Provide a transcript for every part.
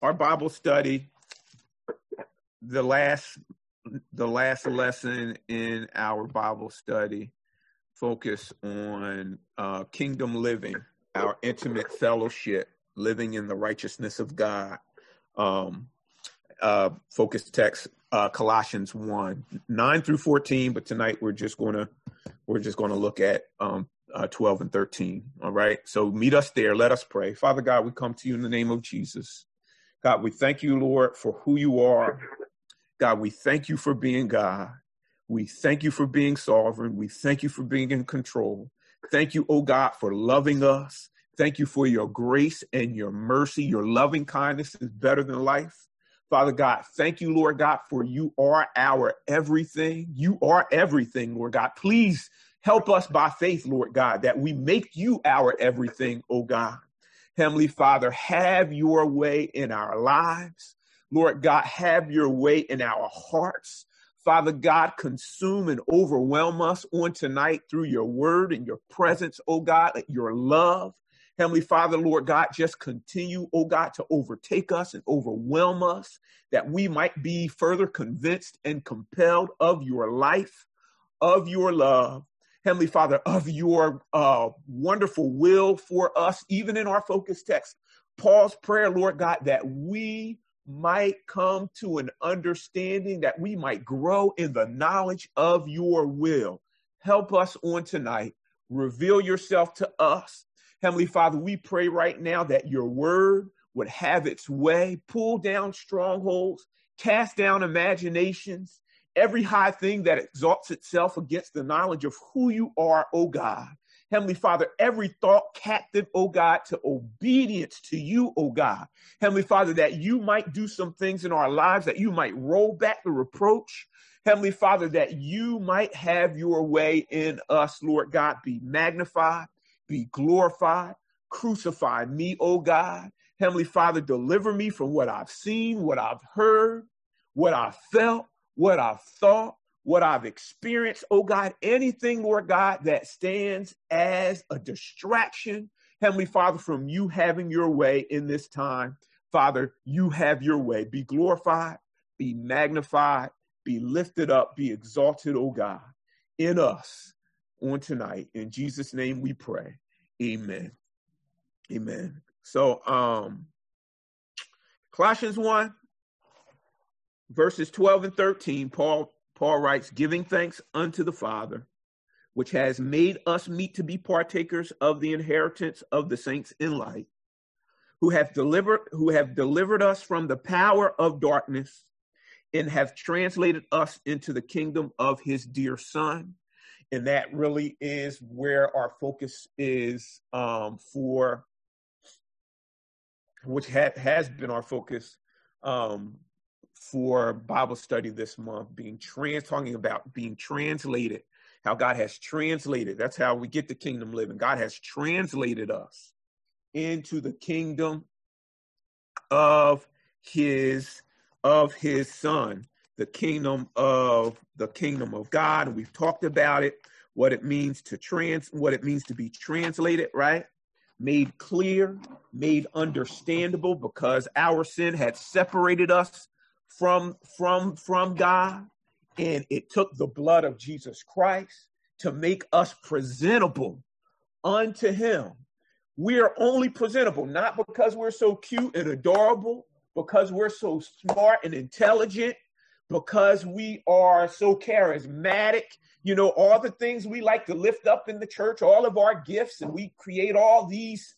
our Bible study, the last lesson in our Bible study focus on kingdom living, our intimate fellowship, living in the righteousness of God. Focus text Colossians 1:9-14, but tonight we're just going to look at 12 and 13. All right, so meet us there. Let us pray. Father God, we come to you in the name of Jesus. God, we thank you, Lord, for who you are. God, we thank you for being God. We thank you for being sovereign. We thank you for being in control. Thank you, oh God, for loving us. Thank you for your grace and your mercy. Your loving kindness is better than life. Father God, thank you, Lord God, for you are our everything. You are everything, Lord God. Please help us by faith, Lord God, that we make you our everything, oh God. Heavenly Father, have your way in our lives. Lord God, have your way in our hearts. Father God, consume and overwhelm us on tonight through your word and your presence, oh God, your love. Heavenly Father, Lord God, just continue, oh God, to overtake us and overwhelm us, that we might be further convinced and compelled of your life, of your love. Heavenly Father, of your wonderful will for us, even in our focus text. Paul's prayer, Lord God, that we might come to an understanding, that we might grow in the knowledge of your will. Help us on tonight. Reveal yourself to us. Heavenly Father, we pray right now that your word would have its way, pull down strongholds, cast down imaginations, every high thing that exalts itself against the knowledge of who you are, oh God. Heavenly Father, every thought captive, oh God, to obedience to you, oh God. Heavenly Father, that you might do some things in our lives, that you might roll back the reproach. Heavenly Father, that you might have your way in us, Lord God. Be magnified, be glorified, crucify me, oh God. Heavenly Father, deliver me from what I've seen, what I've heard, what I've felt, what I've thought, what I've experienced, oh God, anything, Lord God, that stands as a distraction, Heavenly Father, from you having your way in this time. Father, you have your way. Be glorified, be magnified, be lifted up, be exalted, oh God, in us on tonight. In Jesus' name we pray. Amen. Amen. So, Colossians 1, verses 12 and 13, Paul writes, giving thanks unto the Father, which has made us meet to be partakers of the inheritance of the saints in light, who have delivered us from the power of darkness and have translated us into the kingdom of his dear Son. And that really is where our focus is which has been our focus for Bible study this month, talking about being translated, how God has translated. That's how we get the kingdom living. God has translated us into the kingdom of his Son, the kingdom of God. And we've talked about it, what it means to be translated, right? Made clear, made understandable, because our sin had separated us from God, and it took the blood of Jesus Christ to make us presentable unto him. We are only presentable not because we're so cute and adorable, because we're so smart and intelligent, because we are so charismatic, all the things we like to lift up in the church, all of our gifts, and we create all these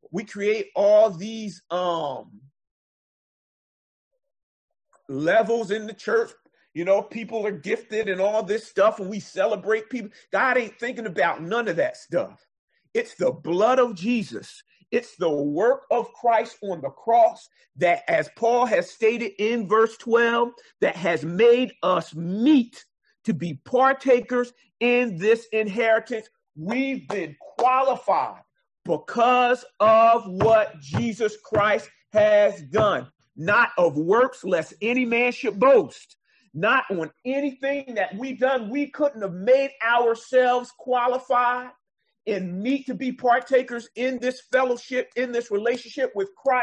levels in the church. People are gifted and all this stuff, and we celebrate people. God ain't thinking about none of that stuff. It's the blood of Jesus. It's the work of Christ on the cross that, as Paul has stated in verse 12, that has made us meet to be partakers in this inheritance. We've been qualified because of what Jesus Christ has done. Not of works, lest any man should boast. Not on anything that we've done. We couldn't have made ourselves qualified and meet to be partakers in this fellowship, in this relationship with Christ,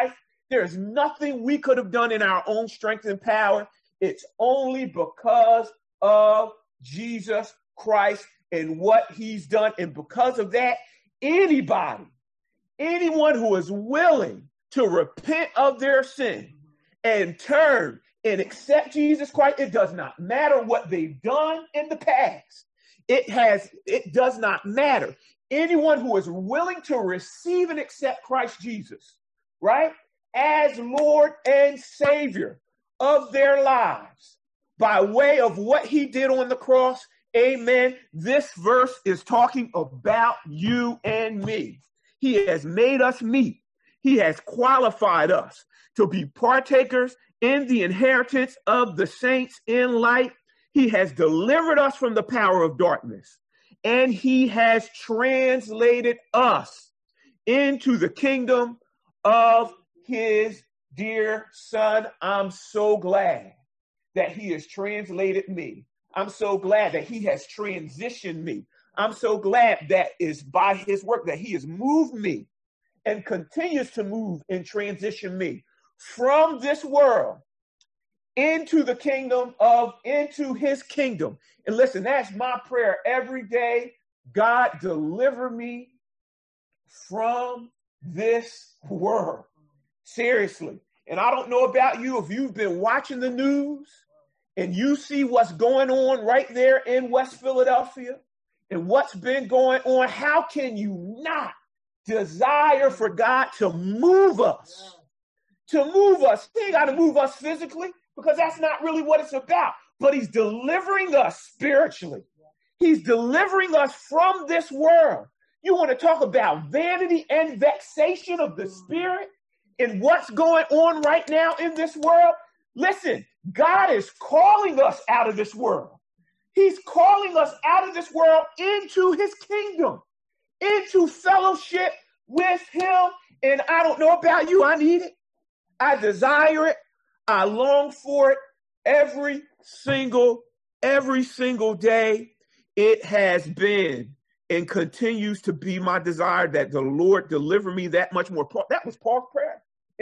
There's nothing we could have done in our own strength and power. It's only because of Jesus Christ and what he's done. And because of that, anyone who is willing to repent of their sin and turn and accept Jesus Christ, it does not matter what they've done in the past. It does not matter. Anyone who is willing to receive and accept Christ Jesus, right, as Lord and Savior of their lives by way of what he did on the cross, amen. This verse is talking about you and me. He has made us meet. He has qualified us to be partakers in the inheritance of the saints in light. He has delivered us from the power of darkness, and he has translated us into the kingdom of his dear son. I'm so glad that he has translated me. I'm so glad that he has transitioned me. I'm so glad that is by his work that he has moved me and continues to move and transition me from this world into the into his kingdom. And listen, that's my prayer every day. God, deliver me from this world. Seriously. And I don't know about you, if you've been watching the news and you see what's going on right there in West Philadelphia and what's been going on, how can you not desire for God to move us? To move us. He ain't got to move us physically, because that's not really what it's about. But he's delivering us spiritually. He's delivering us from this world. You want to talk about vanity and vexation of the spirit and what's going on right now in this world? Listen, God is calling us out of this world. He's calling us out of this world into his kingdom, into fellowship with him. And I don't know about you. I need it. I desire it. I long for it every single day. It has been and continues to be my desire that the Lord deliver me that much more. That was Paul's prayer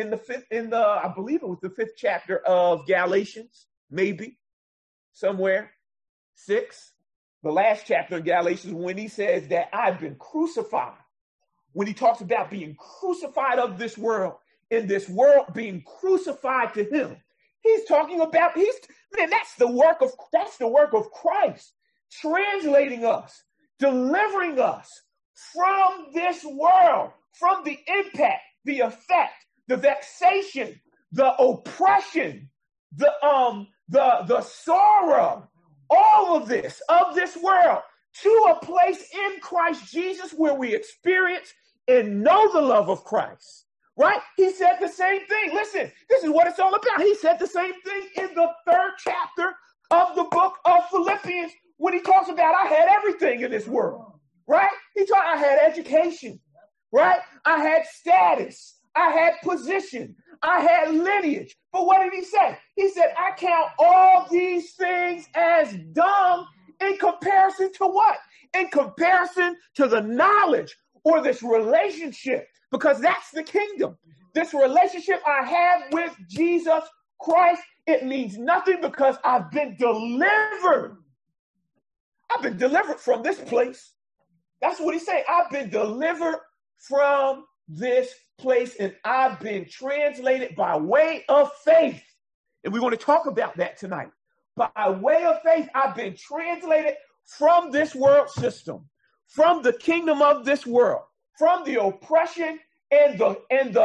I believe it was the 5th chapter of Galatians, maybe somewhere 6, the last chapter of Galatians, when he says that I've been crucified. When he talks about being crucified of this world, in this world being crucified to him, he's talking about that's the work of Christ, translating us, delivering us from this world, from the impact, the effect, the vexation, the oppression, the sorrow, all of this world, to a place in Christ Jesus where we experience and know the love of Christ. Right? He said the same thing. Listen, this is what it's all about. He said the same thing in the 3rd chapter of the book of Philippians when he talks about I had everything in this world. Right? He taught I had education. Right? I had status. I had position. I had lineage. But what did he say? He said, I count all these things as dung in comparison to what? In comparison to the knowledge or this relationship. Because that's the kingdom. This relationship I have with Jesus Christ, it means nothing because I've been delivered. I've been delivered from this place. That's what he's saying. I've been delivered from this place and I've been translated by way of faith. And we're going to talk about that tonight. By way of faith, I've been translated from this world system, from the kingdom of this world, from the oppression and the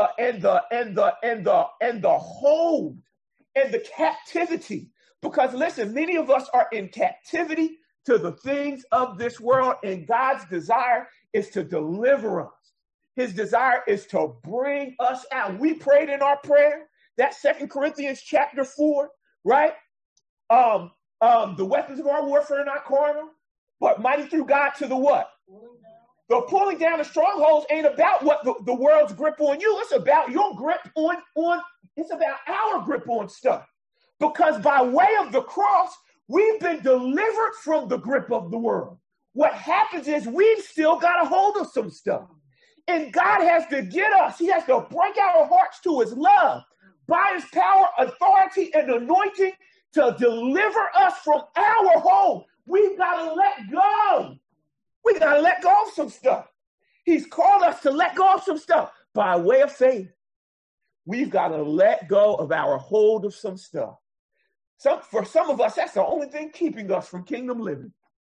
hold and the captivity. Because listen, many of us are in captivity to the things of this world, and God's desire is to deliver us. His desire is to bring us out. We prayed in our prayer, that 2 Corinthians chapter 4, right? The weapons of our warfare are not carnal, but mighty through God to the what? The pulling down the strongholds ain't about what the world's grip on you. It's about your grip on it's about our grip on stuff. Because by way of the cross, we've been delivered from the grip of the world. What happens is we've still got a hold of some stuff. And God has to get us. He has to break our hearts to his love by his power, authority, and anointing to deliver us from our home. We've got to let go. We got to let go of some stuff. He's called us to let go of some stuff by way of faith. We've got to let go of our hold of some stuff. For some of us, that's the only thing keeping us from kingdom living.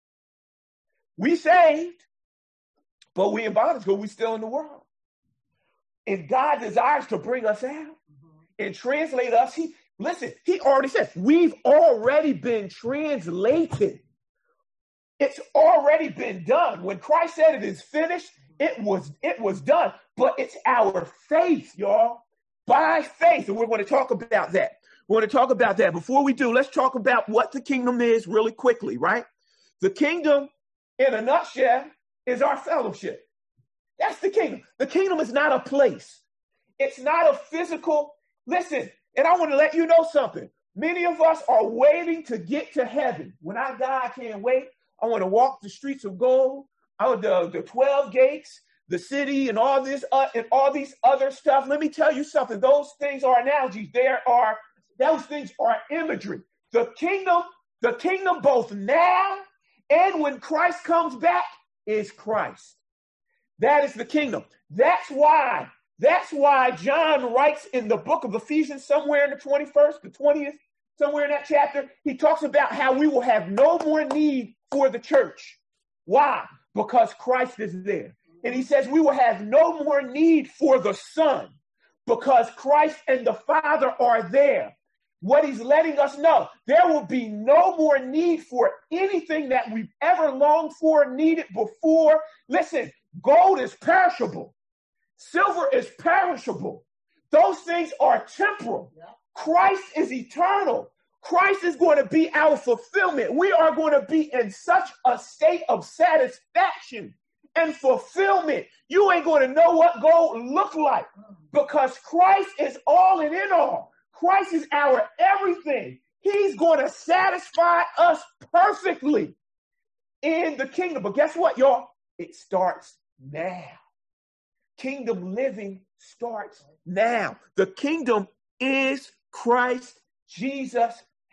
We saved, but we in bondage because we still in the world. And God desires to bring us out and translate us. He already said, we've already been translated. It's already been done. When Christ said it is finished, it was done. But it's our faith, y'all. By faith. And we're going to talk about that. We're going to talk about that. Before we do, let's talk about what the kingdom is really quickly, right? The kingdom, in a nutshell, is our fellowship. That's the kingdom. The kingdom is not a place. It's not a physical. Listen, and I want to let you know something. Many of us are waiting to get to heaven. When I die, I can't wait. I want to walk the streets of gold, the 12 gates, the city, and all this and all these other stuff. Let me tell you something. Those things are analogies. Those things are imagery. The kingdom both now and when Christ comes back is Christ. That is the kingdom. That's why John writes in the book of Ephesians, somewhere in the 21st, the 20th, somewhere in that chapter, he talks about how we will have no more need for the church. Why? Because Christ is there. And he says we will have no more need for the Son because Christ and the Father are there. What he's letting us know, there will be no more need for anything that we've ever longed for, needed before. Listen, gold is perishable. Silver is perishable. Those things are temporal. Yeah. Christ is eternal. Christ is going to be our fulfillment. We are going to be in such a state of satisfaction and fulfillment. You ain't going to know what gold look like because Christ is all and in all. Christ is our everything. He's going to satisfy us perfectly in the kingdom. But guess what, y'all? It starts now. Kingdom living starts now. The kingdom is Christ Jesus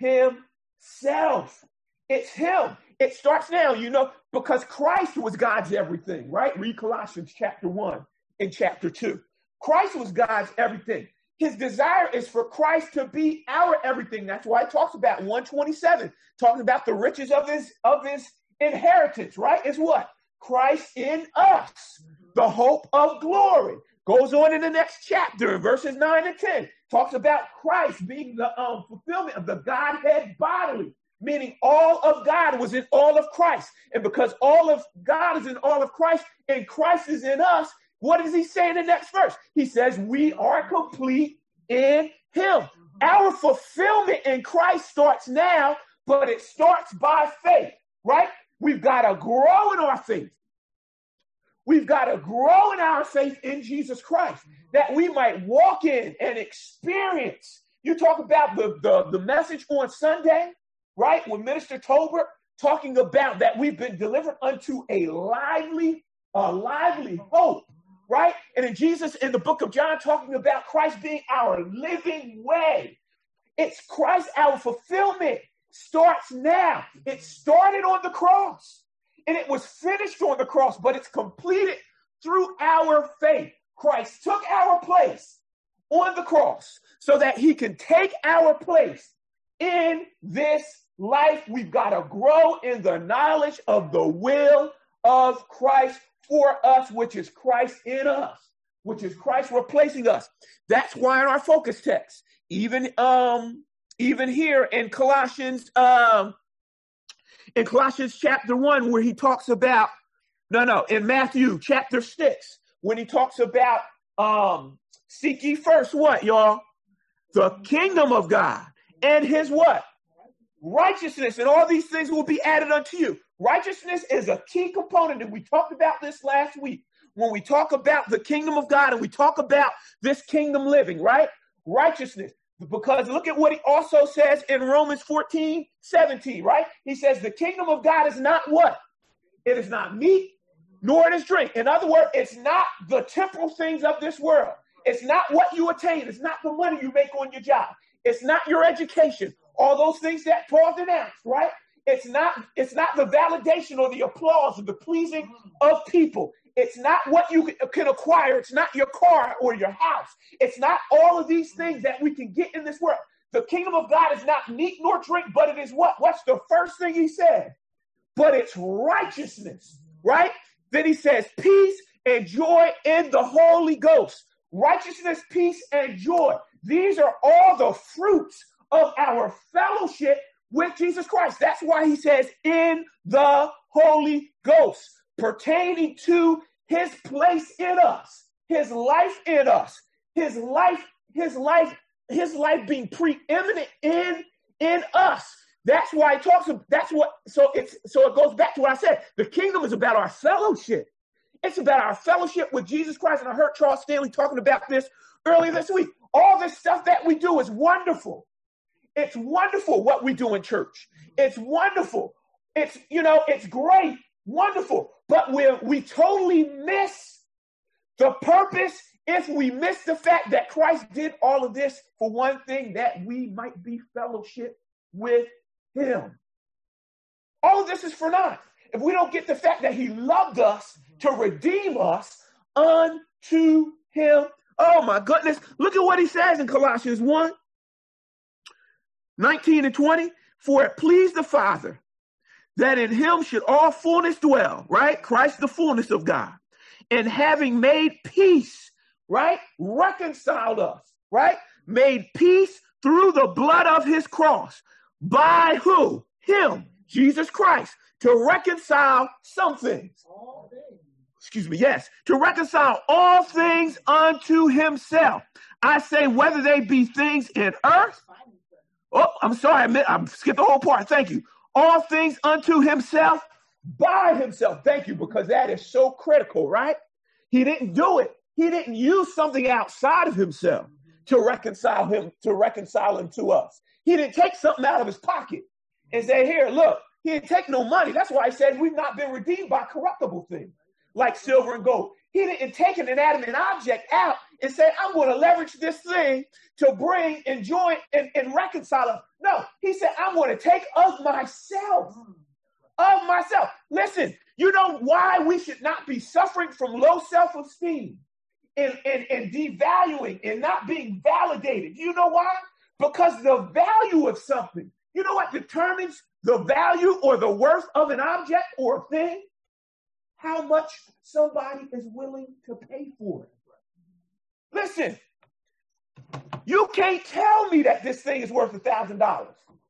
himself. It's him. It starts now, because Christ was God's everything, right? Read Colossians chapter 1 and chapter 2. Christ was God's everything. His desire is for Christ to be our everything. That's why it talks about 127, talking about the riches of his inheritance, right? It's what? Christ in us, the hope of glory. Goes on in the next chapter in verses 9 and 10. Talks about Christ being the fulfillment of the Godhead bodily, meaning all of God was in all of Christ. And because all of God is in all of Christ and Christ is in us, what does he say in the next verse? He says, we are complete in him. Our fulfillment in Christ starts now, but it starts by faith, right? We've got to grow in our faith. We've got to grow in our faith in Jesus Christ that we might walk in and experience. You talk about the message on Sunday, right? When Minister Tolbert talking about that we've been delivered unto a lively hope. Right? And in Jesus, in the book of John, talking about Christ being our living way. It's Christ, our fulfillment starts now. It started on the cross and it was finished on the cross, but it's completed through our faith. Christ took our place on the cross so that he can take our place in this life. We've got to grow in the knowledge of the will of Christ for us, which is Christ in us, which is Christ replacing us. That's why in our focus text, even here in Colossians chapter 1, where he talks about, in Matthew chapter 6, when he talks about seek ye first what, y'all? The kingdom of God and his what? Righteousness, and all these things will be added unto you. Righteousness is a key component, and we talked about this last week when we talk about the kingdom of God and we talk about this kingdom living, right? Righteousness. Because look at what he also says in Romans 14:17, right? He says the kingdom of God is not what? It is not meat nor in his drink. In other words, it's not the temporal things of this world. It's not what you attain. It's not the money you make on your job. It's not your education. All those things that Paul denounced, right? It's not the validation or the applause or the pleasing of people. It's not what you can acquire. It's not your car or your house. It's not all of these things that we can get in this world. The kingdom of God is not meat nor drink, but it is what? What's the first thing he said? But it's righteousness, right? Then he says peace and joy in the Holy Ghost. Righteousness, peace, and joy. These are all the fruits of our fellowship with Jesus Christ. That's why he says in the Holy Ghost, pertaining to his place in us, his life in us, his life being preeminent in us. That's why he talks about, so it goes back to what I said. The kingdom is about our fellowship. It's about our fellowship with Jesus Christ. And I heard Charles Stanley talking about this earlier this week. All this stuff that we do is wonderful. It's wonderful what we do in church. It's wonderful. It's great, wonderful. But we totally miss the purpose if we miss the fact that Christ did all of this for one thing, that we might be fellowship with him. All of this is for naught if we don't get the fact that he loved us to redeem us unto him. Oh my goodness. Look at what he says in Colossians 1:19-20. For it pleased the Father that in him should all fullness dwell, right? Christ, the fullness of God. And having made peace, right? Reconciled us, right? Made peace through the blood of his cross. By who? Him, Jesus Christ, to reconcile some things. To reconcile all things unto himself. I say, whether they be things in earth. Oh, I'm sorry, I skipped the whole part. Thank you. All things unto himself, by himself. Thank you, because that is so critical, right? He didn't do it. He didn't use something outside of himself to reconcile him to us. He didn't take something out of his pocket and say, here, look. He didn't take no money. That's why he said we've not been redeemed by corruptible things like silver and gold. He didn't take an inanimate object out and say, I'm going to leverage this thing to bring and join and reconcile us. No, he said, I'm going to take of myself. Listen, you know why we should not be suffering from low self-esteem and devaluing and not being validated. You know why? Because the value of something, you know what determines the value or the worth of an object or a thing? How much somebody is willing to pay for it. Listen, you can't tell me that this thing is worth $1,000.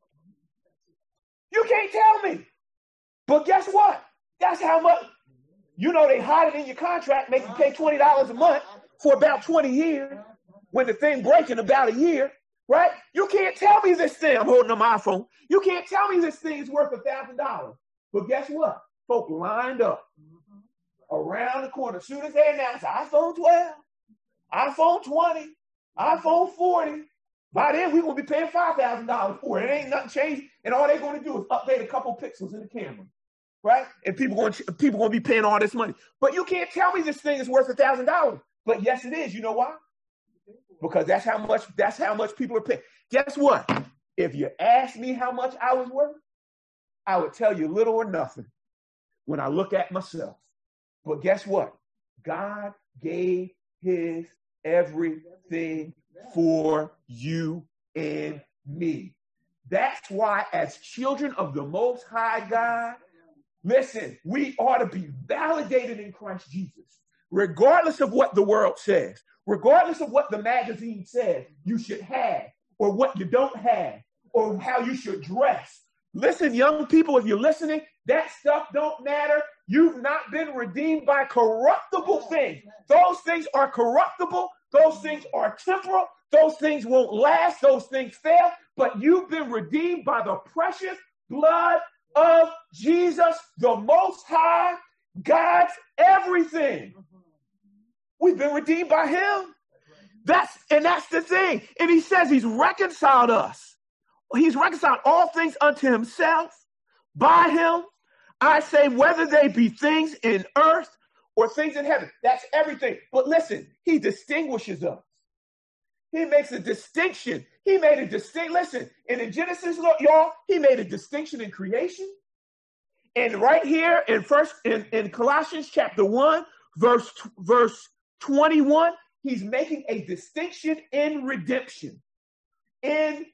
You can't tell me. But guess what? That's how much. You know they hide it in your contract, make you pay $20 a month for about 20 years. When the thing breaks in about a year, right? You can't tell me this thing. I'm holding up my iPhone. You can't tell me this thing is worth $1,000. But guess what? Folk lined up around the corner. As soon as they announce iPhone 12, iPhone 20, iPhone 40, by then we're going to be paying $5,000 for it. It ain't nothing changed. And all they're going to do is update a couple pixels in the camera, right? And people going to be paying all this money. But you can't tell me this thing is worth $1,000. But yes, it is. You know why? Because that's how much people are paying. Guess what? If you asked me how much I was worth, I would tell you little or nothing when I look at myself. But guess what? God gave his everything for you and me. That's why as children of the Most High God, listen, we ought to be validated in Christ Jesus, regardless of what the world says, regardless of what the magazine says you should have or what you don't have or how you should dress. Listen, young people, if you're listening, that stuff don't matter. You've not been redeemed by corruptible things. Those things are corruptible. Those things are temporal. Those things won't last. Those things fail. But you've been redeemed by the precious blood of Jesus, the Most High, God's everything. We've been redeemed by him. That's the thing. And he says he's reconciled us. He's reconciled all things unto himself by him. I say, whether they be things in earth or things in heaven. That's everything. But listen, he distinguishes us. He makes a distinction. He made a distinct, listen, and in Genesis, y'all, he made a distinction in creation. And right here in Colossians chapter 1, verse 21, he's making a distinction in redemption. In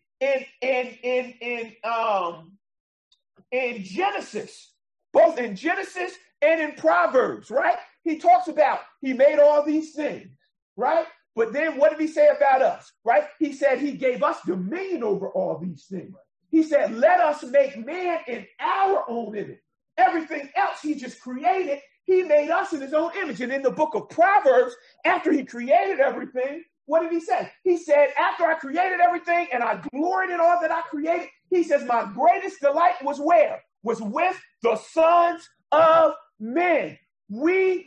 Genesis, both in Genesis and in Proverbs, right? He talks about he made all these things, right? But then what did he say about us, right? He said he gave us dominion over all these things. He said, let us make man in our own image. Everything else he just created, he made us in his own image. And in the book of Proverbs, after he created everything, what did he say? He said, after I created everything and I gloried in all that I created, he says, my greatest delight was where? Was with the sons of men. We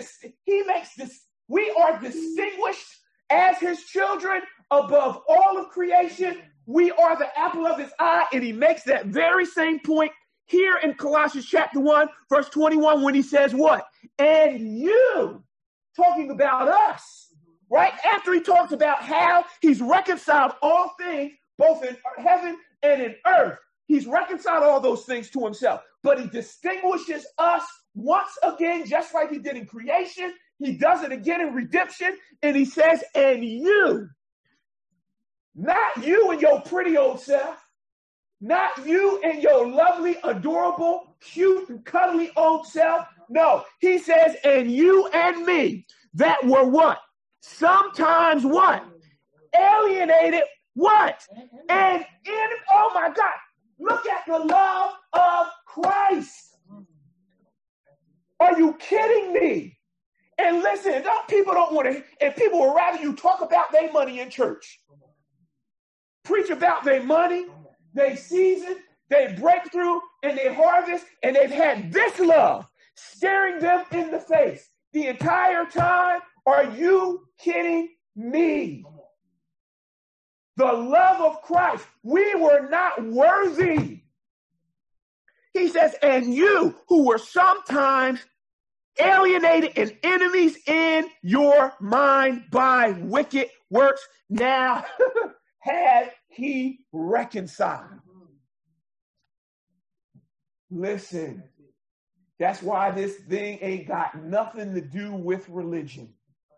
are distinguished as his children above all of creation. We are the apple of his eye. And he makes that very same point here in Colossians chapter 1, verse 21, when he says what? And you, talking about us, right? After he talks about how he's reconciled all things, both in heaven and in earth. He's reconciled all those things to himself. But he distinguishes us once again, just like he did in creation. He does it again in redemption. And he says, and you, not you and your pretty old self, not you and your lovely, adorable, cute, and cuddly old self. No, he says, and you and me, that were what? Sometimes what? Alienated what? And oh my God, look at the love of Christ. Are you kidding me? And listen, people don't want to, and people would rather you talk about their money in church. Preach about their money, their season, their breakthrough, and their harvest, and they've had this love staring them in the face the entire time. Are you kidding me? The love of Christ. We were not worthy. He says, and you who were sometimes alienated and enemies in your mind by wicked works, now had he reconciled. Listen, that's why this thing ain't got nothing to do with religion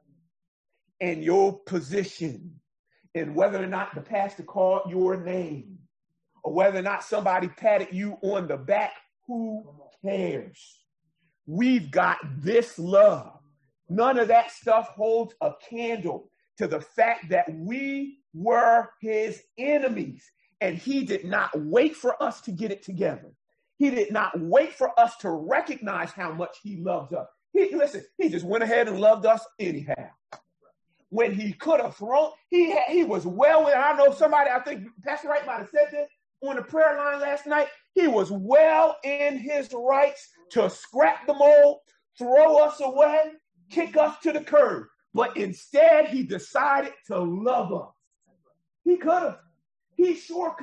and your position and whether or not the pastor called your name or whether or not somebody patted you on the back. Who cares? We've got this love. None of that stuff holds a candle to the fact that we were his enemies, and he did not wait for us to get it together. He did not wait for us to recognize how much he loves us. He just went ahead and loved us anyhow. When he could have thrown, he was well with, I know somebody, I think Pastor Wright might have said this on the prayer line last night. He was well in his rights to scrap the mold, throw us away, kick us to the curb. But instead, he decided to love us. He could have. He sure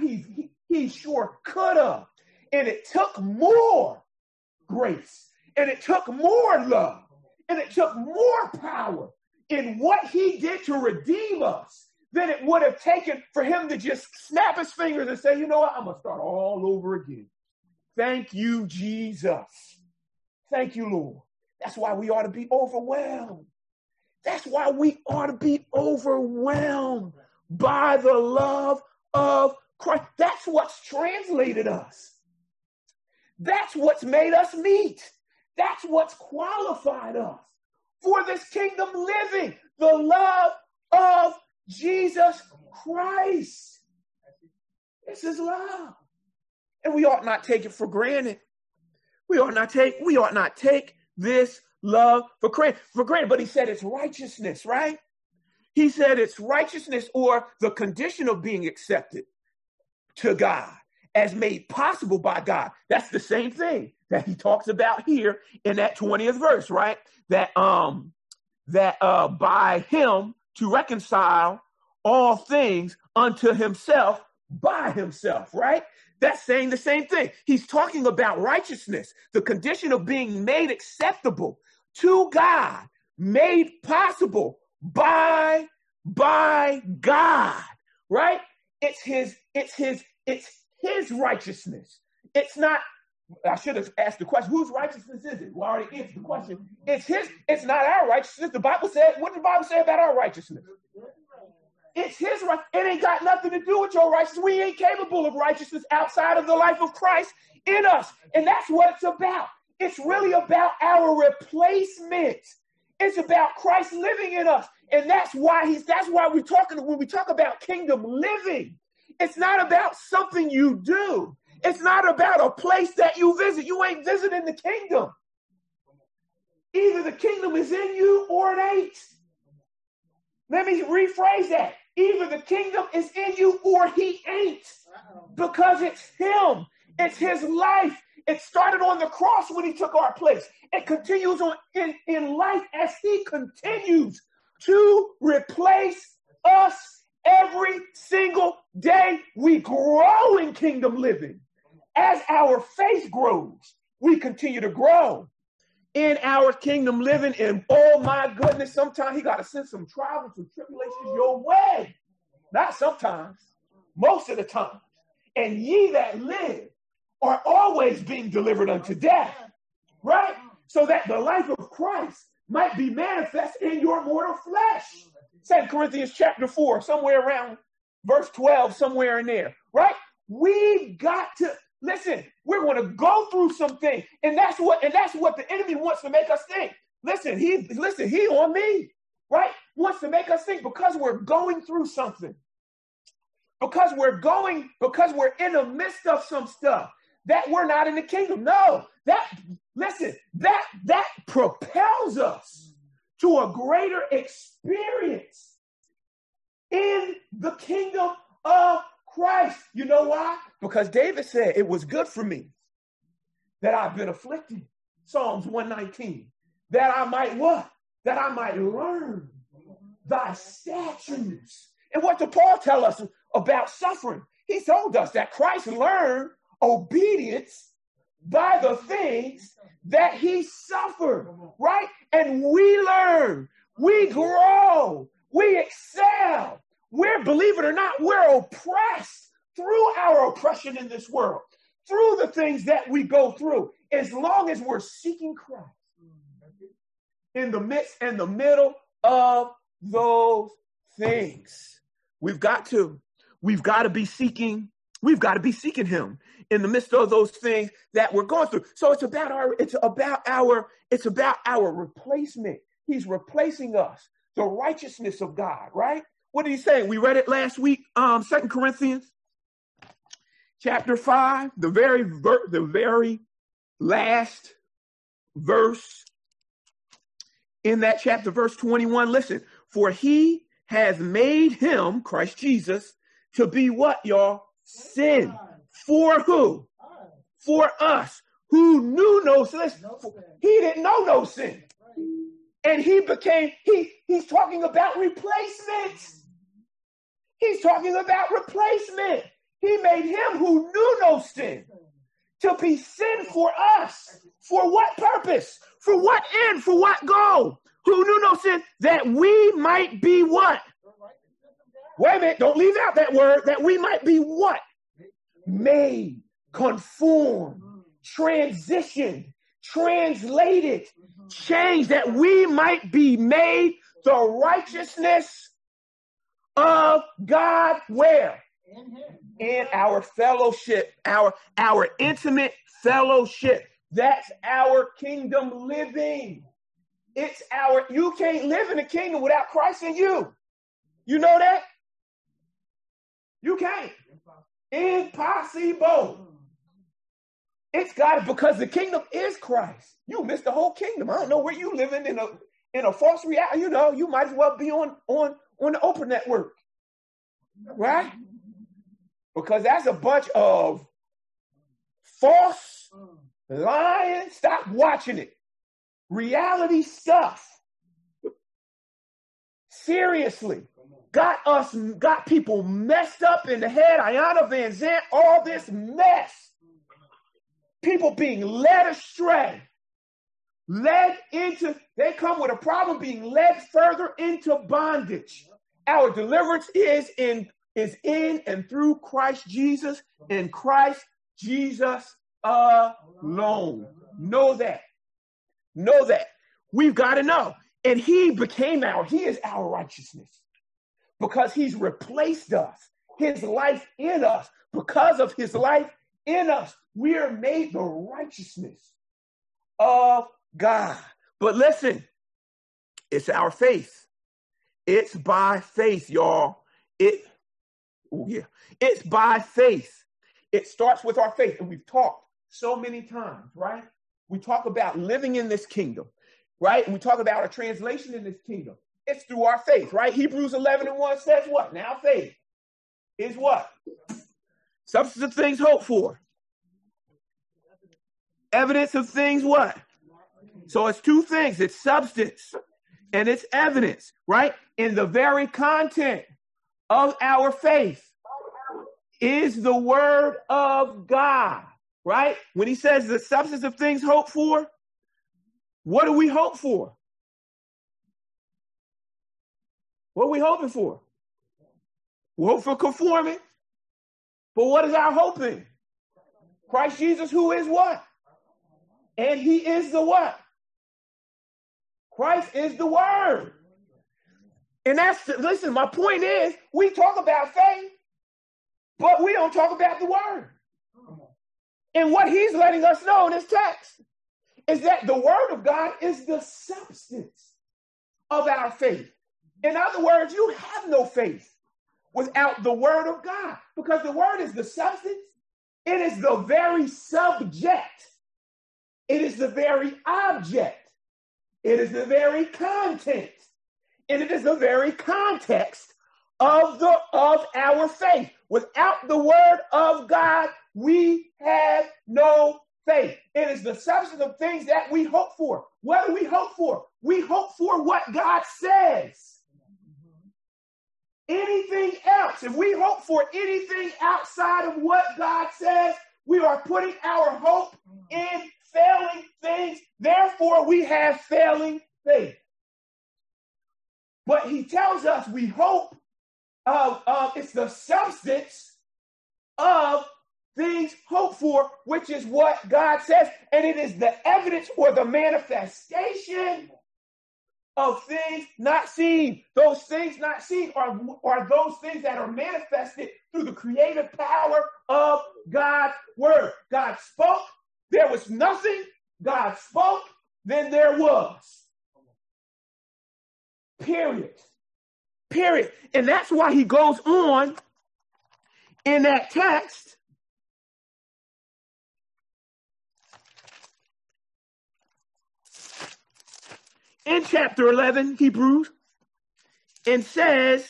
could have. And it took more grace. And it took more love. And it took more power in what he did to redeem us than it would have taken for him to just snap his fingers and say, you know what, I'm going to start all over again. Thank you, Jesus. Thank you, Lord. That's why we ought to be overwhelmed. That's why we ought to be overwhelmed by the love of Christ. That's what's translated us. That's what's made us meet. That's what's qualified us for this kingdom living, the love of Jesus Christ. This is love. And we ought not take it for granted. We ought not take this love for granted. But he said it's righteousness, right? He said it's righteousness, or the condition of being accepted to God as made possible by God. That's the same thing that he talks about here in that 20th verse, right? That by him to reconcile all things unto himself by himself, right? That's saying the same thing. He's talking about righteousness, the condition of being made acceptable to God, made possible by God, right? It's his righteousness. It's not, I should have asked the question, whose righteousness is it? We already answered the question. It's not our righteousness. The Bible said, what did the Bible say about our righteousness? It's his right. It ain't got nothing to do with your righteousness. We ain't capable of righteousness outside of the life of Christ in us. And that's what it's about. It's really about our replacement. It's about Christ living in us. And that's why we're talking, when we talk about kingdom living, it's not about something you do. It's not about a place that you visit. You ain't visiting the kingdom. Either the kingdom is in you or it ain't. Let me rephrase that. Either the kingdom is in you or he ain't. Because it's him. It's his life. It started on the cross when he took our place. It continues on in life as he continues to replace us every single day. We grow in kingdom living. As our faith grows, we continue to grow in our kingdom living. And oh my goodness, sometimes he got to send some trials and tribulations your way. Not sometimes, most of the time. And ye that live are always being delivered unto death, right? So that the life of Christ might be manifest in your mortal flesh. 2 Corinthians chapter 4, somewhere around verse 12, somewhere in there, right? We've got to, listen, we're going to go through something. And that's what the enemy wants to make us think. Listen, he on me, right? Wants to make us think because we're going through something. Because we're in the midst of some stuff that we're not in the kingdom. No, that propels us to a greater experience in the kingdom of Christ. You know why? Because David said, it was good for me that I've been afflicted. Psalms 119. That I might what? That I might learn thy statutes. And what did Paul tell us about suffering? He told us that Christ learned obedience by the things that he suffered, right? And we learn, we grow, we excel. We're, believe it or not, we're oppressed through our oppression in this world, through the things that we go through, as long as we're seeking Christ in the midst and the middle of those things. We've got to be seeking him in the midst of those things that we're going through. So it's about our replacement. He's replacing us, the righteousness of God, right? What did he say? We read it last week, 2 Corinthians chapter 5, the very last verse in that chapter, verse 21. Listen, for he has made him, Christ Jesus, to be what, y'all? Sin. For who? For us, who knew no sin. He didn't know no sin. And he's talking about replacement. He's talking about replacement. He made him who knew no sin to be sin for us. For what purpose? For what end? For what goal? Who knew no sin, that we might be what? Wait a minute, don't leave out that word. That we might be what? Made, conformed, transitioned, translated, changed, that we might be made the righteousness of God. Where? In our fellowship, our intimate fellowship. That's our kingdom living. You can't live in the kingdom without Christ in you. You know that? You can't. Impossible. It's God, because the kingdom is Christ. You missed the whole kingdom. I don't know where you living in a false reality. You know, you might as well be on the Oprah network. Right? Because that's a bunch of false, lying. Stop watching it. Reality stuff. Seriously. Got people messed up in the head. Ayanna Van Zant, all this mess. People being led astray They come with a problem being led further into bondage. Our deliverance is in and through Christ Jesus, and Christ Jesus alone. Know that. We've got to know. And he is our righteousness because he's replaced us, his life in us. Because of his life in us, we are made the righteousness of God. But listen, it's our faith. It's by faith, y'all. It's by faith. It starts with our faith. And we've talked so many times, right? We talk about living in this kingdom, right? And we talk about a translation in this kingdom. It's through our faith, right? Hebrews 11:1 says what? Now faith is what? Substance of things hoped for. Evidence of things what? So it's two things. It's substance and it's evidence, right? In the very content of our faith is the word of God, right? When he says the substance of things hoped for, what do we hope for? What are we hoping for? We hope for conforming. But what is our hoping? Christ Jesus, who is what? And he is the what? Christ is the word. And listen, my point is, we talk about faith, but we don't talk about the word. And what he's letting us know in this text is that the word of God is the substance of our faith. In other words, you have no faith without the word of God, because the word is the substance. It is the very subject. It is the very object. It is the very content. And it is the very context of our faith. Without the word of God, we have no faith. It is the substance of things that we hope for. What do we hope for? We hope for what God says. Anything else, if we hope for anything outside of what God says, we are putting our hope in failing things. Therefore, we have failing faith. But he tells us we hope it's the substance of things hoped for, which is what God says. And it is the evidence or the manifestation of things not seen. Those things not seen are those things that are manifested through the creative power of God's word. God spoke, there was nothing. God spoke, then there was. Period. And that's why he goes on in that text in chapter 11, Hebrews, and says,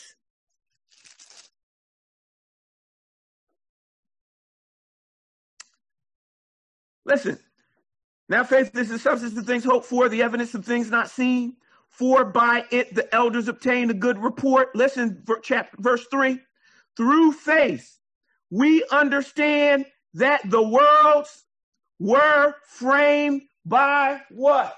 listen, now faith is the substance of things hoped for, the evidence of things not seen. For by it the elders obtained a good report. Listen, verse 3. Through faith, we understand that the worlds were framed by what?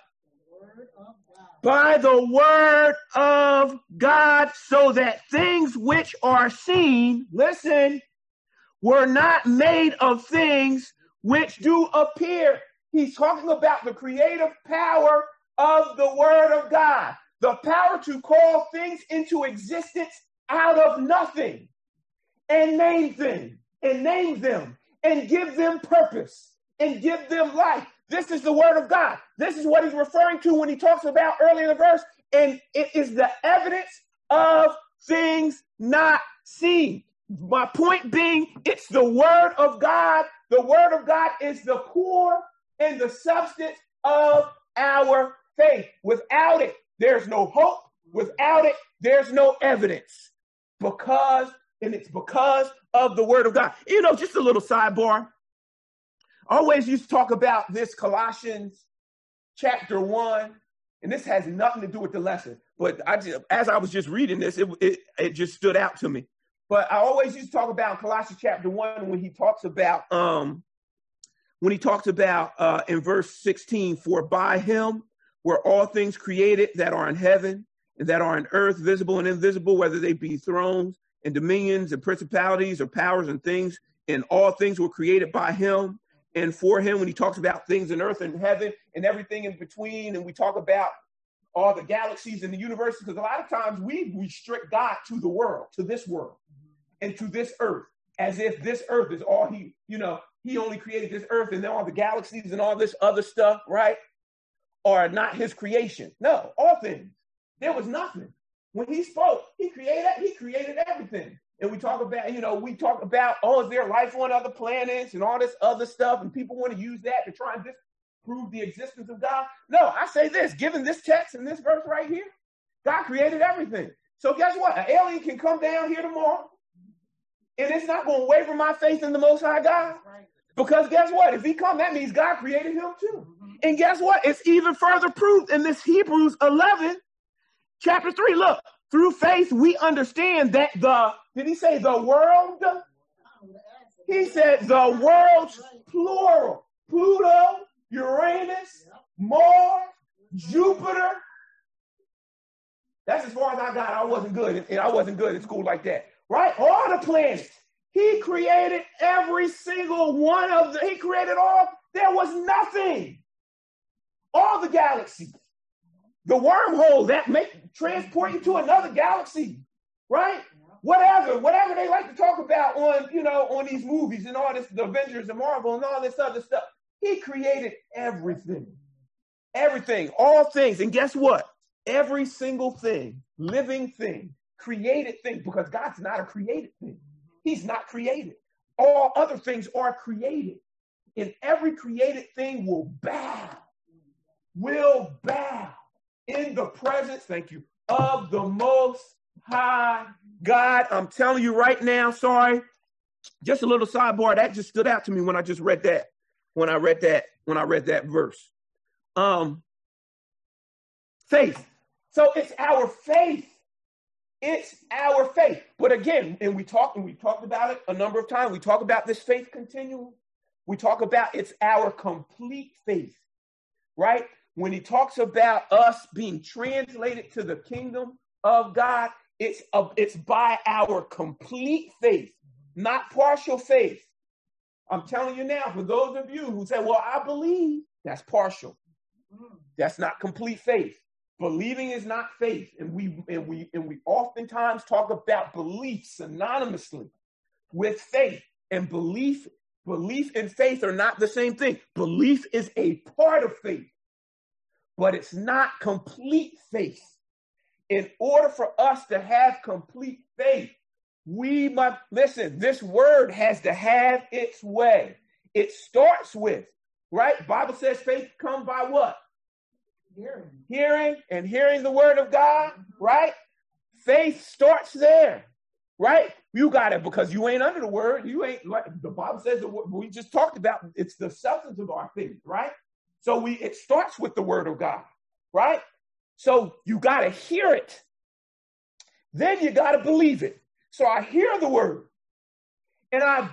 By the word of God, so that things which are seen, listen, were not made of things which do appear. He's talking about the creative power of the word of God, the power to call things into existence out of nothing and name them and give them purpose and give them life. This is the word of God. This is what he's referring to when he talks about early in the verse, and it is the evidence of things not seen. My point being, it's the word of God. The word of God is the core and the substance of our faith. Without it, there's no hope. Without it, there's no evidence. It's because of the word of God. You know, just a little sidebar. I always used to talk about this Colossians chapter 1, and this has nothing to do with the lesson. But as I was just reading this, it just stood out to me. But I always used to talk about Colossians chapter 1 when he talks about when he talks about in verse 16, for by him were all things created that are in heaven and that are in earth, visible and invisible, whether they be thrones and dominions and principalities or powers and things, and all things were created by him and for him. When he talks about things in earth and heaven and everything in between, and we talk about all the galaxies in the universe, because a lot of times we restrict God to the world, to this world, and to this earth, as if this earth is all he, he only created this earth, and then all the galaxies and all this other stuff, right, are not his creation. No, all things. There was nothing. When he spoke, he created everything. And we talk about, oh, is there life on other planets and all this other stuff, and people want to use that to try and disprove the existence of God. No, I say this, given this text and this verse right here, God created everything. So guess what? An alien can come down here tomorrow, and it's not going to waver my faith in the Most High God. Right. Because guess what? If he come, that means God created him too. Mm-hmm. And guess what? It's even further proof in this Hebrews 11, chapter 3. Look, through faith, we understand that did he say the world? He said the world's plural. Pluto, Uranus, Mars, Jupiter. That's as far as I got. I wasn't good. And I wasn't good at school like that. Right? All the planets. He created every single one of them. He created all. There was nothing. All the galaxies. The wormhole that transport you to another galaxy. Right? Whatever they like to talk about on these movies and all this, the Avengers and Marvel and all this other stuff. He created everything. Everything. All things. And guess what? Every single thing, living thing, created thing, because God's not a created thing. He's not created. All other things are created. And every created thing will bow in the presence, thank you, of the Most High God. I'm telling you right now, sorry, just a little sidebar, that just stood out to me when I just read that, when I read that verse. Faith. So it's our faith. It's our faith. But again, and we talked about it a number of times. We talk about this faith continuum. We talk about it's our complete faith, right? When he talks about us being translated to the kingdom of God, it's by our complete faith, not partial faith. I'm telling you now, for those of you who say, well, I believe, that's partial. That's not complete faith. Believing is not faith, and we oftentimes talk about belief synonymously with faith, and belief and faith are not the same thing. Belief is a part of faith, but it's not complete faith. In order for us to have complete faith, we must listen. This word has to have its way. It starts with, right? Bible says faith comes by what? Hearing and hearing the word of God, right? Faith starts there, right? You got it, because you ain't under the word. You ain't, like the Bible says, we just talked about, it's the substance of our faith, right? So it starts with the word of God, right? So you got to hear it. Then you got to believe it. So I hear the word, and I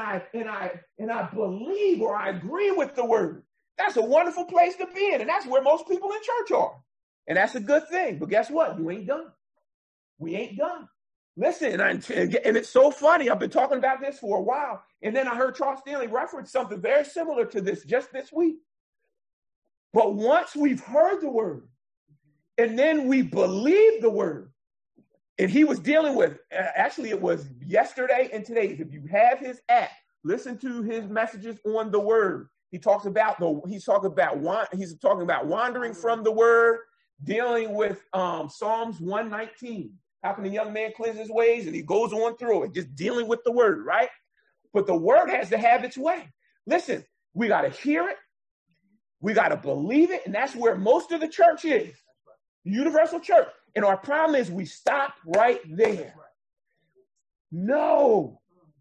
believe, or I agree with the word. That's a wonderful place to be in, and that's where most people in church are. And that's a good thing. But guess what? You ain't done. We ain't done. Listen, and it's so funny. I've been talking about this for a while, and then I heard Charles Stanley reference something very similar to this just this week. But once we've heard the word, and then we believe the word, and he was dealing with, actually it was yesterday and today. If you have his app, listen to his messages on the word. He's talking about wandering from the word, dealing with Psalms 119. How can a young man cleanse his ways? And he goes on through it, just dealing with the word, right? But the word has to have its way. Listen, we got to hear it. We got to believe it. And that's where most of the church is, the universal church. And our problem is we stop right there. No.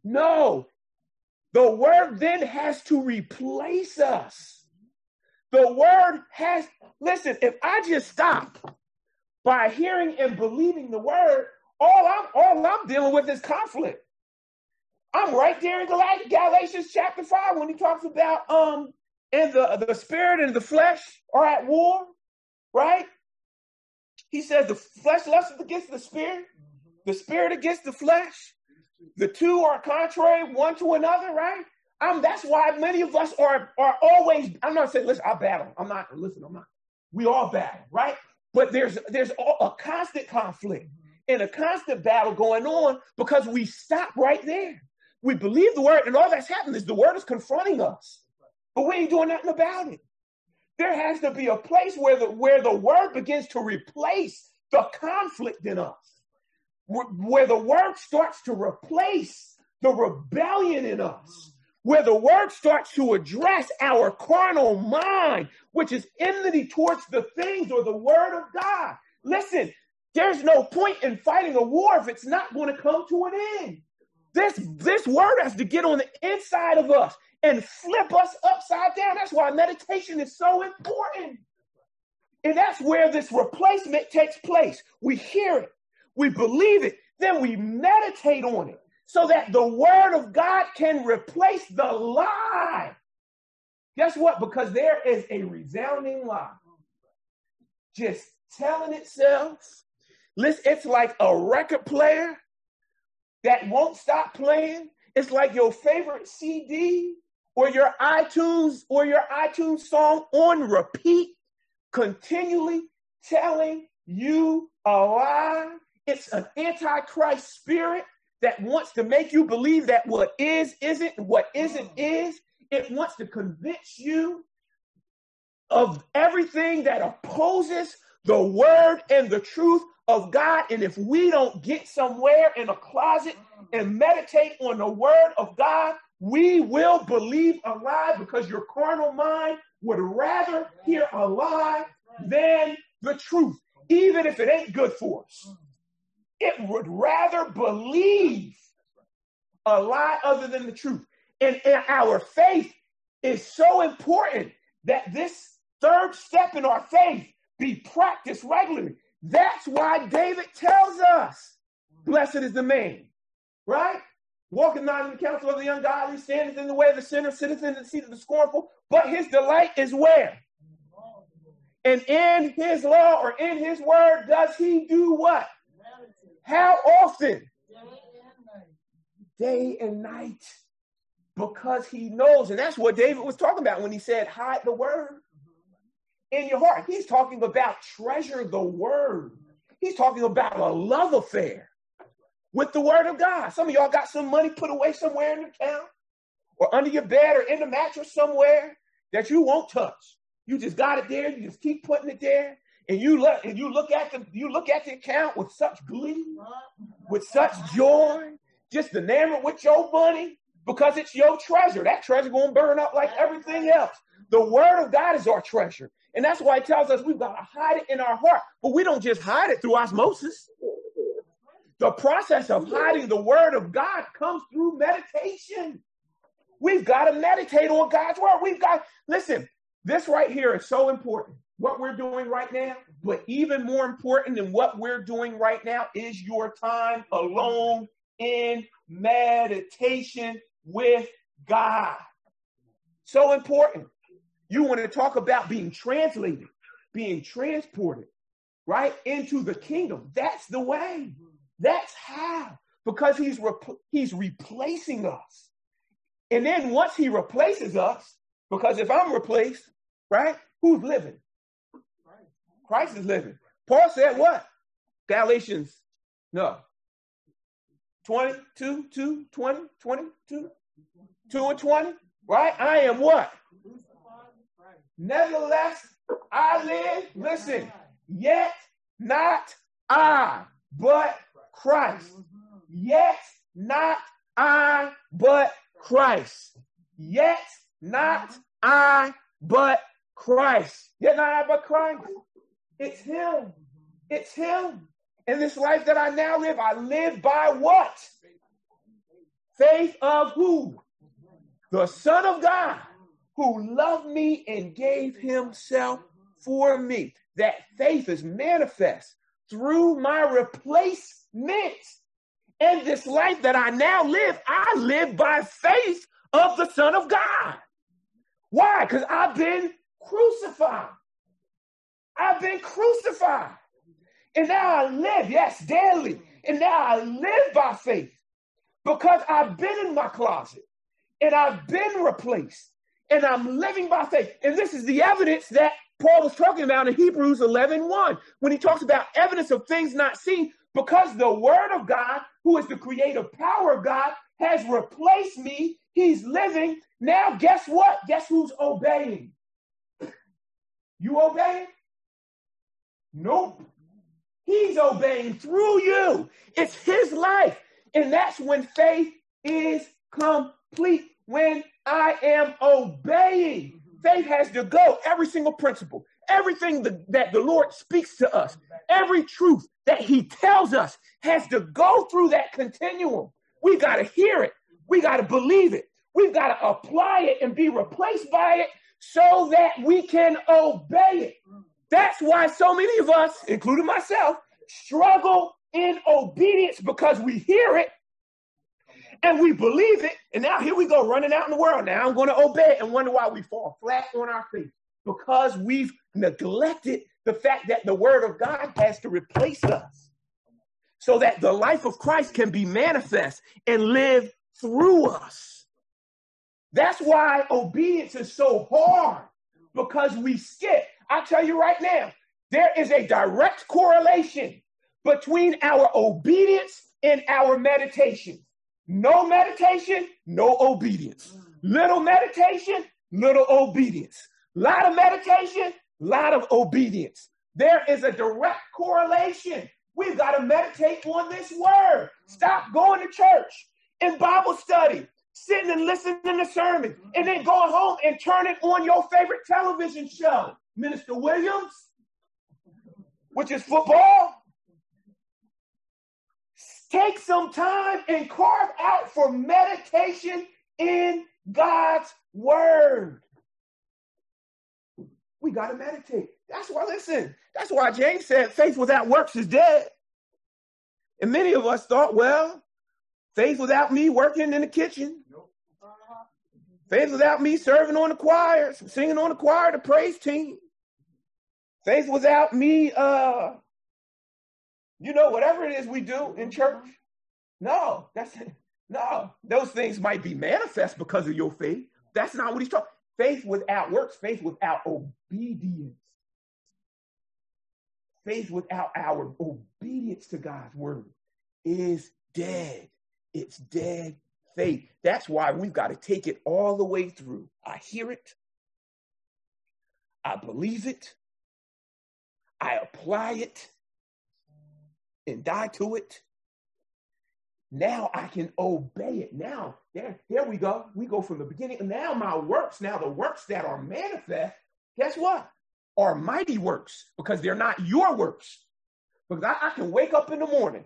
The word then has to replace us. The word has, listen, if I just stop by hearing and believing the word, all I'm dealing with is conflict. I'm right there in Galatians chapter 5 when he talks about and the spirit and the flesh are at war, right? He says the flesh lusts against the spirit against the flesh. The two are contrary one to another, right? That's why many of us are always, I'm not saying, listen, I battle. I'm not. We all battle, right? But there's a constant conflict and a constant battle going on because we stop right there. We believe the word, and all that's happened is the word is confronting us, but we ain't doing nothing about it. There has to be a place where the word begins to replace the conflict in us, where the word starts to replace the rebellion in us, where the word starts to address our carnal mind, which is enmity towards the things or the word of God. Listen, there's no point in fighting a war if it's not going to come to an end. This word has to get on the inside of us and flip us upside down. That's why meditation is so important. And that's where this replacement takes place. We hear it, we believe it, then we meditate on it so that the word of God can replace the lie. Guess what? Because there is a resounding lie just telling itself. Listen, it's like a record player that won't stop playing. It's like your favorite CD or your iTunes song on repeat, continually telling you a lie. It's an antichrist spirit that wants to make you believe that what is isn't and what isn't is. It wants to convince you of everything that opposes the word and the truth of God. And if we don't get somewhere in a closet and meditate on the word of God, we will believe a lie because your carnal mind would rather hear a lie than the truth, even if it ain't good for us. It would rather believe a lie other than the truth. And our faith is so important that this third step in our faith be practiced regularly. That's why David tells us, blessed is the man, right? Walking not in the counsel of the ungodly, standeth in the way of the sinner, sitteth in the seat of the scornful, but his delight is where? And in his law or in his word does he do what? How often? Day and night. Because he knows, and that's what David was talking about when he said, hide the word in your heart. He's talking about treasure the word. He's talking about a love affair with the word of God. Some of y'all got some money put away somewhere in the account or under your bed or in the mattress somewhere that you won't touch. You just got it there. You just keep putting it there. And you look at the account with such glee, with such joy, just enamored with your money because it's your treasure. That treasure gonna burn up like everything else. The word of God is our treasure. And that's why it tells us we've got to hide it in our heart. But we don't just hide it through osmosis. The process of hiding the word of God comes through meditation. We've got to meditate on God's word. Listen, this right here is so important. What we're doing right now, but even more important than what we're doing right now is your time alone in meditation with God. So important. You want to talk about being translated, being transported, right, into the kingdom. That's the way. That's how. Because he's replacing us. And then once he replaces us, because if I'm replaced, right, who's living? Christ is living. Paul said what? Galatians, 22, 2 and 20, right? I am what? Nevertheless, I live, listen, yet not I, but Christ. Yet not I, but Christ. Yet not I, but Christ. Yet not I, but Christ. It's him. It's him. And this life that I now live, I live by what? Faith of who? The Son of God, who loved me and gave himself for me. That faith is manifest through my replacement. And this life that I now live, I live by faith of the Son of God. Why? Because I've been crucified. I've been crucified. And now I live, yes, daily. And now I live by faith because I've been in my closet and I've been replaced and I'm living by faith. And this is the evidence that Paul was talking about in Hebrews 11:1 when he talks about evidence of things not seen, because the word of God, who is the creative power of God, has replaced me. He's living. Now, guess what? Guess who's obeying? You obeying? Nope. He's obeying through you. It's his life. And that's when faith is complete. When I am obeying, faith has to go. Every single principle, everything that the Lord speaks to us, every truth that he tells us has to go through that continuum. We got to hear it. We got to believe it. We've got to apply it and be replaced by it so that we can obey it. That's why so many of us, including myself, struggle in obedience, because we hear it and we believe it. And now here we go running out in the world. Now I'm going to obey it and wonder why we fall flat on our face, because we've neglected the fact that the word of God has to replace us so that the life of Christ can be manifest and live through us. That's why obedience is so hard, because we skip. I'll tell you right now, there is a direct correlation between our obedience and our meditation. No meditation, no obedience. Little meditation, little obedience. Lot of meditation, lot of obedience. There is a direct correlation. We've got to meditate on this word. Stop going to church and Bible study, sitting and listening to sermon, and then going home and turning on your favorite television show, Minister Williams, which is football. Take some time and carve out for meditation in God's word. We got to meditate. That's why James said faith without works is dead. And many of us thought, well, faith without me working in the kitchen. Faith without me serving on the choir, singing on the choir, the praise team. Faith without me, whatever it is we do in church. No, those things might be manifest because of your faith. That's not what he's talking. Faith without works, faith without obedience. Faith without our obedience to God's word is dead. It's dead faith. That's why we've got to take it all the way through. I hear it. I believe it. I apply it and die to it. Now I can obey it. Now, there we go. We go from the beginning. And now my works, now the works that are manifest, guess what? Are mighty works, because they're not your works. Because I can wake up in the morning.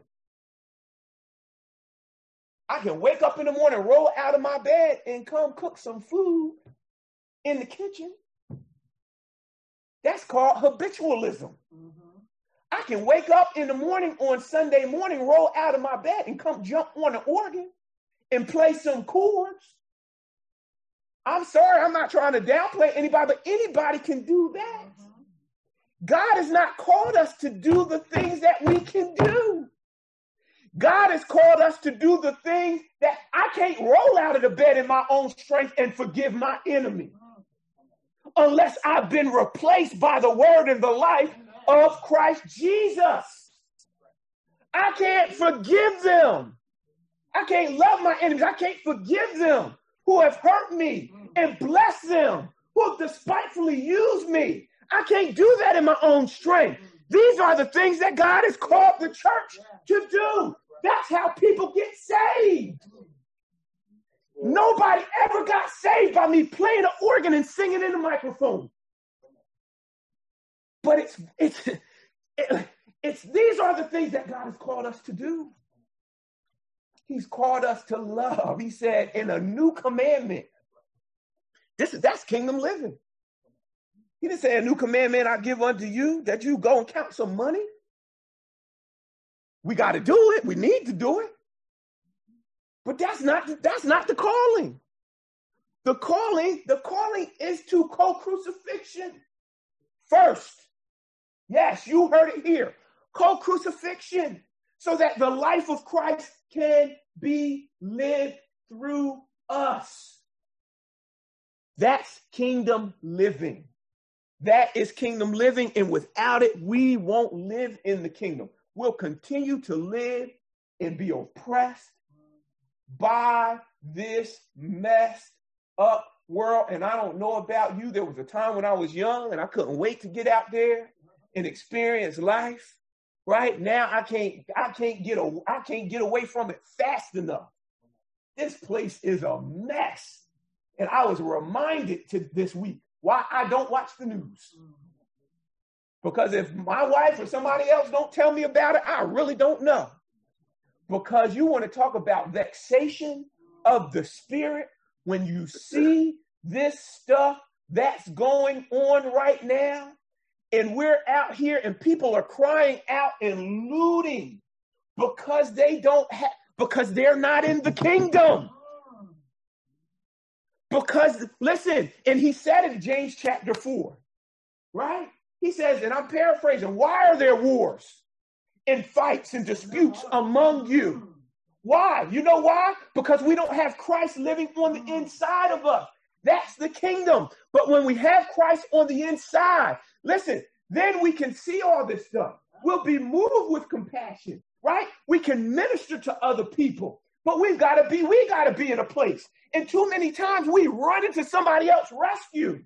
I can wake up in the morning, roll out of my bed, and come cook some food in the kitchen. That's called habitualism. Mm-hmm. I can wake up in the morning on Sunday morning, roll out of my bed, and come jump on the organ and play some chords. I'm sorry, I'm not trying to downplay anybody, but anybody can do that. Mm-hmm. God has not called us to do the things that we can do. God has called us to do the things that I can't roll out of the bed in my own strength and forgive my enemy unless I've been replaced by the word and the life of Christ Jesus. I can't forgive them. I can't love my enemies. I can't forgive them who have hurt me and bless them who have despitefully used me. I can't do that in my own strength. These are the things that God has called the church to do. That's how people get saved. Nobody ever got saved by me playing an organ and singing in the microphone. But it's these are the things that God has called us to do. He's called us to love. He said, in a new commandment. That's kingdom living. He didn't say, a new commandment I give unto you, that you go and count some money. We got to do it. We need to do it. But that's not the calling. The calling is to co-crucifixion first. Yes, you heard it here. Co-crucifixion, so that the life of Christ can be lived through us. That's kingdom living. That is kingdom living, and without it, we won't live in the kingdom. We'll continue to live and be oppressed by this messed up world. And I don't know about you. There was a time when I was young and I couldn't wait to get out there and experience life. Right now, I can't get away from it fast enough. This place is a mess. And I was reminded this week why I don't watch the news. Because if my wife or somebody else don't tell me about it, I really don't know. Because you want to talk about vexation of the spirit when you see this stuff that's going on right now. And we're out here and people are crying out and looting because because they're not in the kingdom. Because, listen, and he said it in James chapter 4, right? He says, and I'm paraphrasing, why are there wars and fights and disputes among you? Why? You know why? Because we don't have Christ living on the inside of us. That's the kingdom. But when we have Christ on the inside, listen, then we can see all this stuff. We'll be moved with compassion, right? We can minister to other people. But we gotta be in a place. And too many times we run into somebody else's rescue.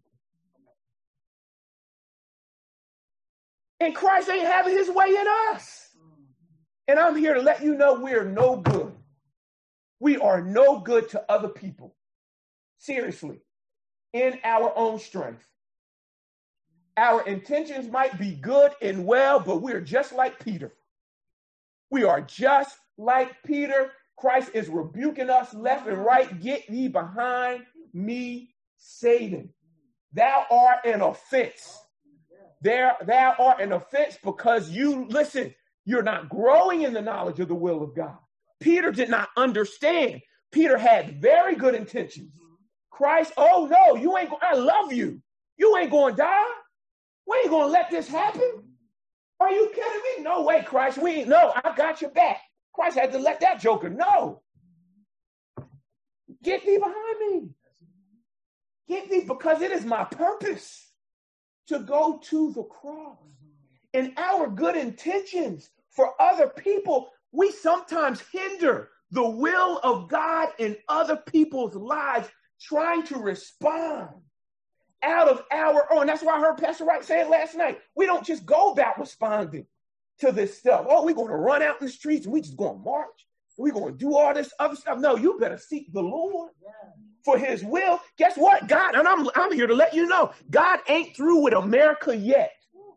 And Christ ain't having his way in us. And I'm here to let you know we're no good. We are no good to other people. Seriously. In our own strength. Our intentions might be good and well, but we're just like Peter. We are just like Peter. Christ is rebuking us left and right. Get thee behind me, Satan. Thou art an offense. Thou art an offense because you're not growing in the knowledge of the will of God. Peter did not understand. Peter had very good intentions. Christ, oh no, I love you. You ain't going to die. We ain't going to let this happen. Are you kidding me? No way, Christ. I got your back. Christ had to let that joker know. Get thee behind me. Get thee, because it is my purpose to go to the cross. In our good intentions for other people, we sometimes hinder the will of God in other people's lives, trying to respond out of our own. That's why I heard Pastor Wright say it last night. We don't just go about responding to this stuff. Oh, we're going to run out in the streets and we just going to march. We're going to do all this other stuff. No, you better seek the Lord for his will. Guess what? God, and I'm here to let you know, God ain't through with America yet.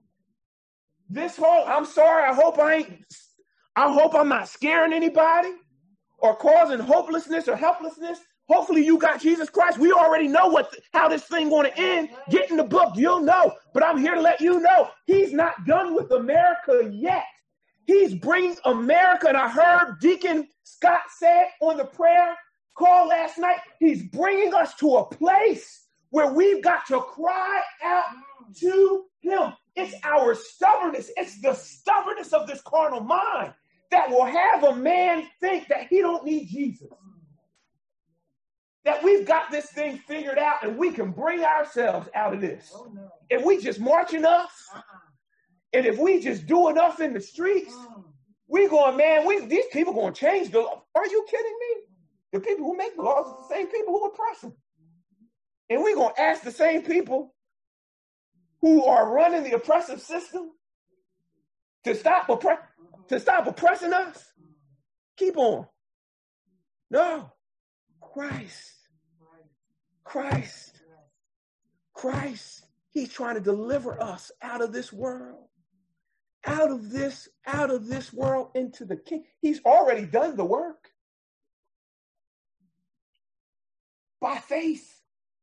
I'm sorry, I hope I'm not scaring anybody or causing hopelessness or helplessness. Hopefully you got Jesus Christ. We already know how this thing going to end. Get in the book, you'll know. But I'm here to let you know, he's not done with America yet. He's bringing America, and I heard Deacon Scott say on the prayer call last night, he's bringing us to a place where we've got to cry out to him. It's our stubbornness. It's the stubbornness of this carnal mind that will have a man think that he don't need Jesus. That we've got this thing figured out and we can bring ourselves out of this. If we just march enough, and if we just do enough in the streets, these people going to change the law. Are you kidding me? The people who make the laws are the same people who oppress them. And we're going to ask the same people who are running the oppressive system to stop oppressing us. Keep on. No. Christ. He's trying to deliver us out of this world, out of this world into the king. He's already done the work by faith,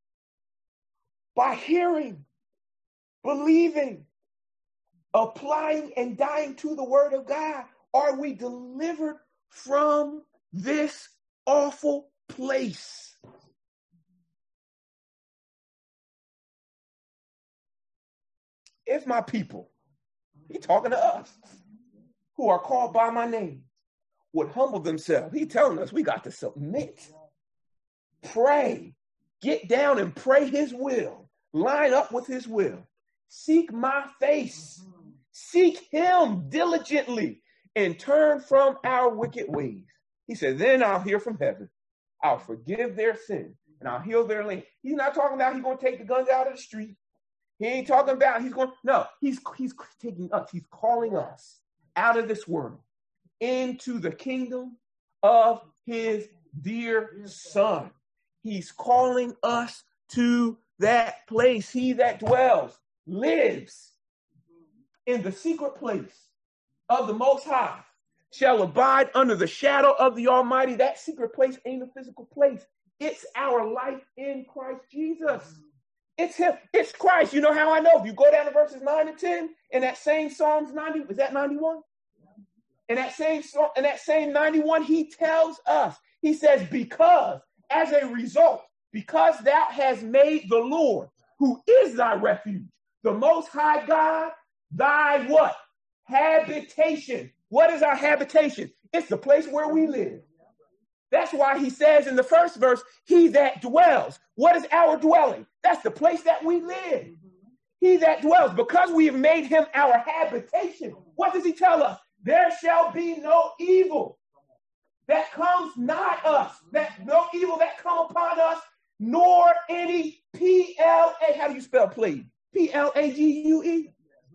by hearing, believing, applying and dying to the word of God. Are we delivered from this awful place. If my people, he's talking to us, who are called by my name, would humble themselves. He's telling us we got to submit, pray, get down and pray his will, line up with his will, seek my face, seek him diligently, and turn from our wicked ways. He said, then I'll hear from heaven. I'll forgive their sin and I'll heal their land. He's not talking about he's going to take the guns out of the street. He ain't talking about he's taking us. He's calling us out of this world into the kingdom of his dear son. He's calling us to that place. He that lives in the secret place of the Most High shall abide under the shadow of the Almighty. That secret place ain't a physical place. It's our life in Christ Jesus. It's him. It's Christ. You know how I know? If you go down to verses 9 and 10 in that same Psalms 90, is that 91? In that same 91, he tells us, he says, because as a result, because thou hast made the Lord, who is thy refuge, the Most High God, thy what? Habitation. What is our habitation? It's the place where we live. That's why he says in the first verse, he that dwells. What is our dwelling? That's the place that we live. He that dwells, because we have made him our habitation. What does he tell us? There shall be no evil that comes not us, that no evil that come upon us, nor any P-L-A, how do you spell plague? P-L-A-G-U-E?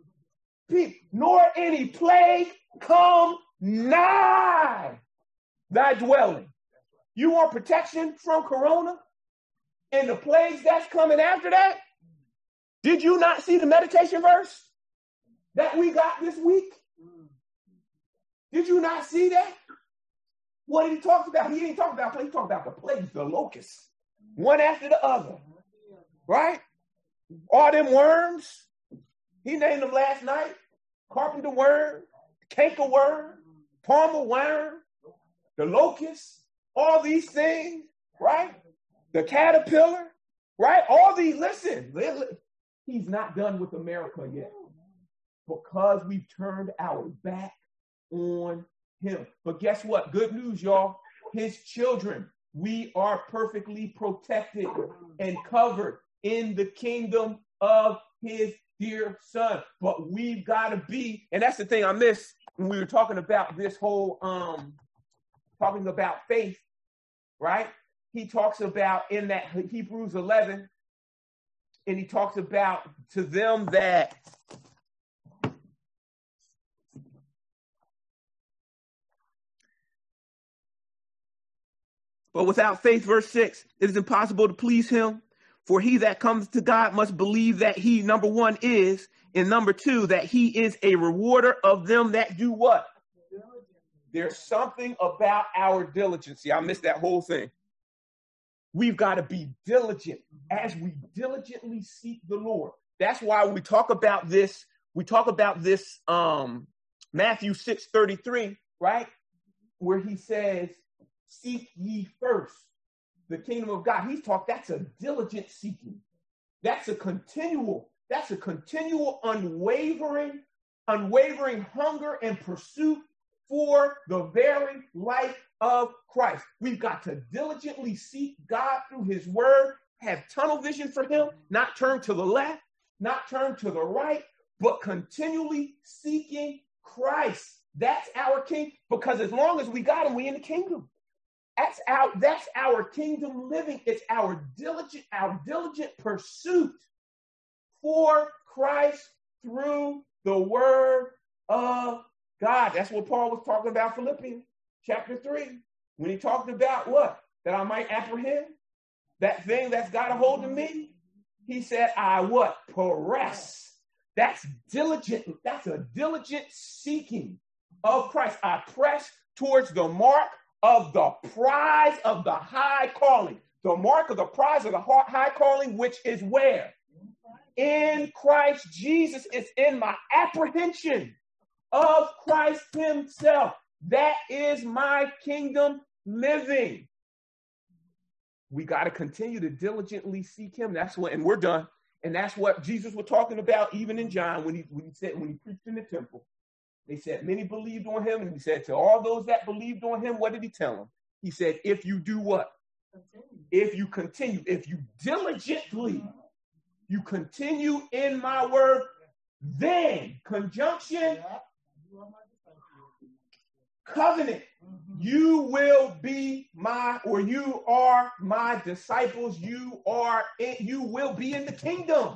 Nor any plague come nigh thy dwelling. You want protection from corona and the plagues that's coming after that? Did you not see the meditation verse that we got this week? Did you not see that? What did he talk about? He didn't talk about plagues. He talked about the plagues, the locusts, one after the other, right? All them worms. He named them last night. Carpenter worm, canker worm, palmer worm, the locust, all these things, right? The caterpillar, right? All these, listen, he's not done with America yet because we've turned our back on him. But guess what? Good news, y'all. His children, we are perfectly protected and covered in the kingdom of his dear son. But we've got to be, and that's the thing I missed when we were talking about this whole, talking about faith, right? He talks about in that Hebrews 11, and he talks about to them that but without faith, verse 6, it is impossible to please him. For he that comes to God must believe that he, number one, is, and number two, that he is a rewarder of them that do what? There's something about our diligence. See, I missed that whole thing. We've got to be diligent as we diligently seek the Lord. That's why we talk about this. We talk about this Matthew 6:33, right? Where he says, seek ye first the kingdom of God. He's talked, that's a diligent seeking. That's a continual unwavering hunger and pursuit for the very life of Christ. We've got to diligently seek God through his word, have tunnel vision for him, not turn to the left, not turn to the right, but continually seeking Christ. That's our king, because as long as we got him, we in the kingdom. That's our kingdom living. It's our diligent pursuit for Christ through the word of God. That's what Paul was talking about, Philippians chapter 3, when he talked about what? That I might apprehend that thing that's got a hold of me. He said, I what? Press. That's diligent. That's a diligent seeking of Christ. I press towards the mark of the prize of the high calling. The mark of the prize of the high calling, which is where? In Christ Jesus. It's in my apprehension of Christ himself. That is my kingdom living. we got to continue to diligently seek him. That's what, and we're done. And that's what Jesus was talking about even in John when he preached in the temple. They said many believed on him, and he said to all those that believed on him, what did he tell them? He said, if you do what? Continue. If you continue, if you diligently, you continue in my word, then conjunction, covenant, you will be you are my disciples. You will be in the kingdom.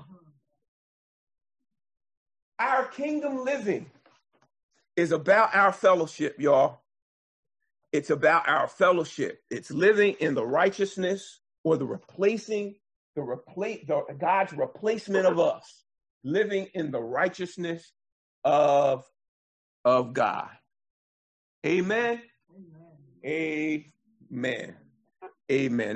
Our kingdom living is about our fellowship, y'all. It's about our fellowship. It's living in the righteousness or God's replacement of us, living in the righteousness of God. Amen. Amen. Amen. Amen.